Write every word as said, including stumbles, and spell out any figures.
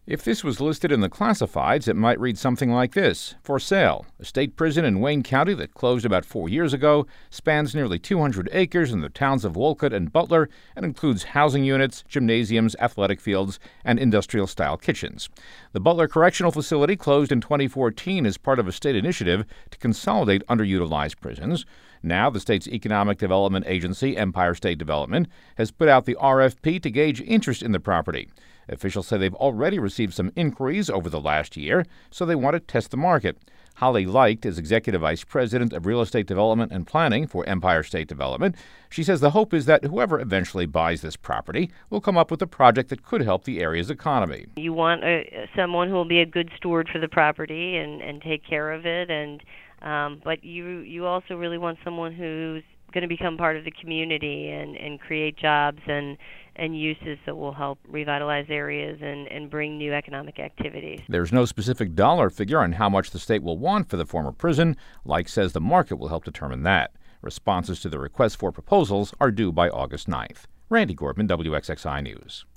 If this was listed in the classifieds, it might read something like this: for sale. A state prison in Wayne County that closed about four years ago spans nearly two hundred acres in the towns of Wolcott and Butler and includes housing units, gymnasiums, athletic fields, and industrial-style kitchens. The Butler Correctional Facility closed in twenty fourteen as part of a state initiative to consolidate underutilized prisons. Now, the state's economic development agency, Empire State Development, has put out the R F P to gauge interest in the property. Officials say they've already received some inquiries over the last year, so they want to test the market. Holly Leicht is Executive Vice President of Real Estate Development and Planning for Empire State Development. She says the hope is that whoever eventually buys this property will come up with a project that could help the area's economy. You want a, someone who will be a good steward for the property and, and take care of it, and um, but you you also really want someone who's going to become part of the community and, and create jobs and, and uses that will help revitalize areas and, and bring new economic activities. There's no specific dollar figure on how much the state will want for the former prison. Like says the market will help determine that. Responses to the request for proposals are due by August ninth. Randy Gordman, W X X I News.